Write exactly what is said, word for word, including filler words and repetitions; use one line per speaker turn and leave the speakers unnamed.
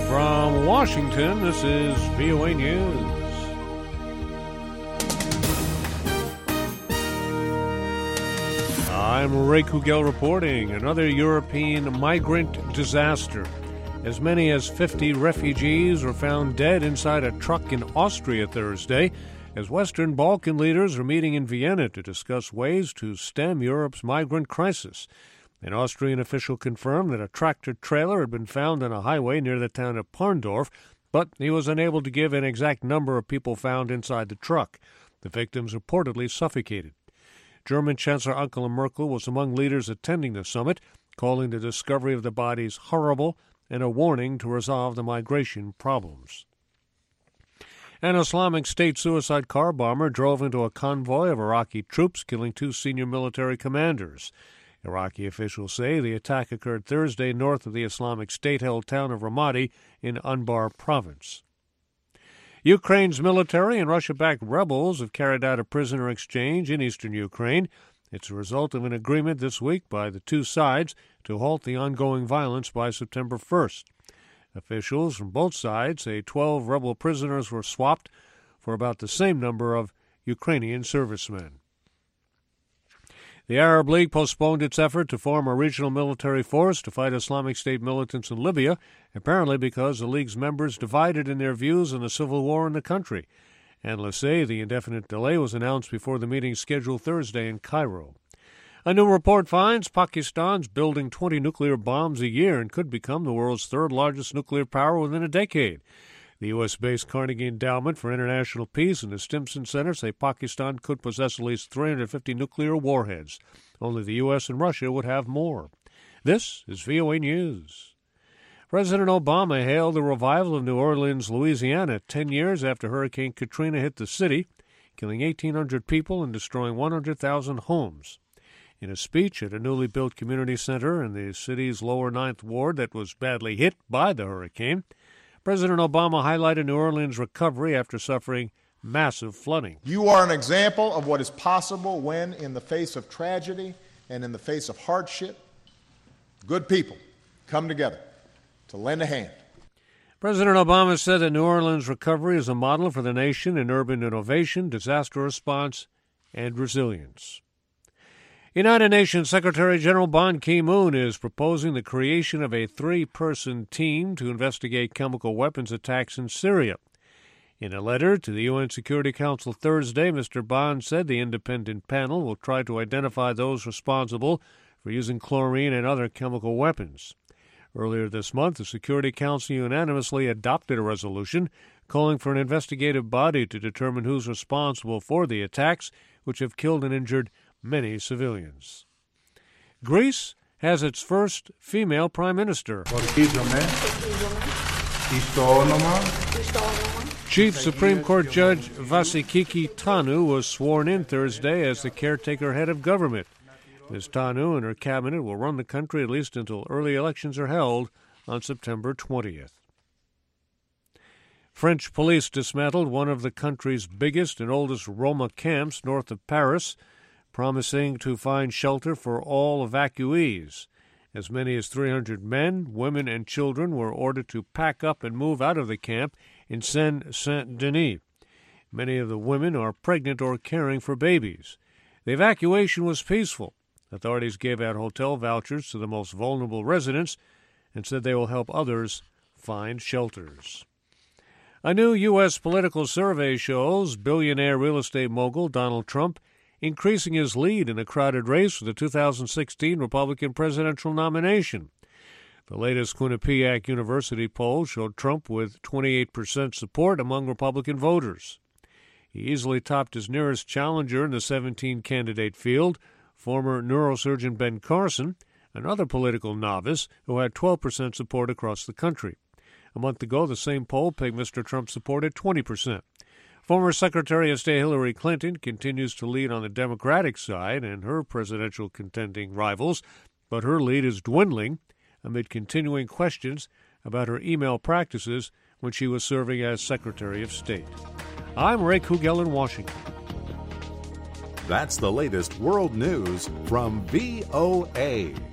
From Washington, this is V O A News. I'm Ray Kugel reporting. Another European migrant disaster. As many as fifty refugees were found dead inside a truck in Austria Thursday, as Western Balkan leaders are meeting in Vienna to discuss ways to stem Europe's migrant crisis. An Austrian official confirmed that a tractor-trailer had been found on a highway near the town of Parndorf, but he was unable to give an exact number of people found inside the truck. The victims reportedly suffocated. German Chancellor Angela Merkel was among leaders attending the summit, calling the discovery of the bodies horrible and a warning to resolve the migration problems. An Islamic State suicide car bomber drove into a convoy of Iraqi troops, killing two senior military commanders. Iraqi officials say the attack occurred Thursday north of the Islamic State-held town of Ramadi in Anbar province. Ukraine's military and Russia-backed rebels have carried out a prisoner exchange in eastern Ukraine. It's a result of an agreement this week by the two sides to halt the ongoing violence by September first. Officials from both sides say twelve rebel prisoners were swapped for about the same number of Ukrainian servicemen. The Arab League postponed its effort to form a regional military force to fight Islamic State militants in Libya, apparently because the League's members divided in their views on the civil war in the country. Analysts say the indefinite delay was announced before the meeting scheduled Thursday in Cairo. A new report finds Pakistan's building twenty nuclear bombs a year and could become the world's third-largest nuclear power within a decade. The U S-based Carnegie Endowment for International Peace and the Stimson Center say Pakistan could possess at least three hundred fifty nuclear warheads. Only the U S and Russia would have more. This is V O A News. President Obama hailed the revival of New Orleans, Louisiana, ten years after Hurricane Katrina hit the city, killing eighteen hundred people and destroying one hundred thousand homes. In a speech at a newly built community center in the city's lower Ninth Ward that was badly hit by the hurricane, President Obama highlighted New Orleans' recovery after suffering massive flooding.
You are an example of what is possible when, in the face of tragedy and in the face of hardship, good people come together to lend a hand.
President Obama said that New Orleans' recovery is a model for the nation in urban innovation, disaster response, and resilience. United Nations Secretary-General Ban Ki-moon is proposing the creation of a three-person team to investigate chemical weapons attacks in Syria. In a letter to the U N Security Council Thursday, Mister Ban said the independent panel will try to identify those responsible for using chlorine and other chemical weapons. Earlier this month, the Security Council unanimously adopted a resolution calling for an investigative body to determine who's responsible for the attacks, which have killed and injured many civilians. Greece has its first female prime minister. Chief Supreme Court Judge Vasiliki Tanu was sworn in Thursday as the caretaker head of government. Miz Tanu and her cabinet will run the country at least until early elections are held on September twentieth. French police dismantled one of the country's biggest and oldest Roma camps north of Paris, promising to find shelter for all evacuees. As many as three hundred men, women, and children were ordered to pack up and move out of the camp in Seine-Saint-Denis. Many of the women are pregnant or caring for babies. The evacuation was peaceful. Authorities gave out hotel vouchers to the most vulnerable residents and said they will help others find shelters. A new U S political survey shows billionaire real estate mogul Donald Trump increasing his lead in a crowded race for the two thousand sixteen Republican presidential nomination. The latest Quinnipiac University poll showed Trump with twenty-eight percent support among Republican voters. He easily topped his nearest challenger in the seventeen-candidate field, former neurosurgeon Ben Carson, another political novice who had twelve percent support across the country. A month ago, the same poll pegged Mister Trump's support at twenty percent. Former Secretary of State Hillary Clinton continues to lead on the Democratic side and her presidential contending rivals, but her lead is dwindling amid continuing questions about her email practices when she was serving as Secretary of State. I'm Ray Kugel in Washington.
That's the latest world news from V O A.